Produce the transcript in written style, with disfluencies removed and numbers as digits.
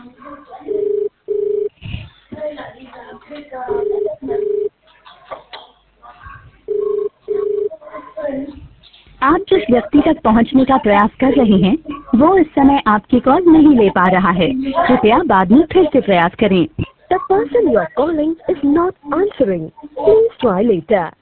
आप जिस व्यक्ति तक पहुंचने का प्रयास कर रहे हैं वो इस समय आपकी कॉल नहीं ले पा रहा है। कृपया बाद में फिर से प्रयास करें। The person you are calling is not answering. Please try later.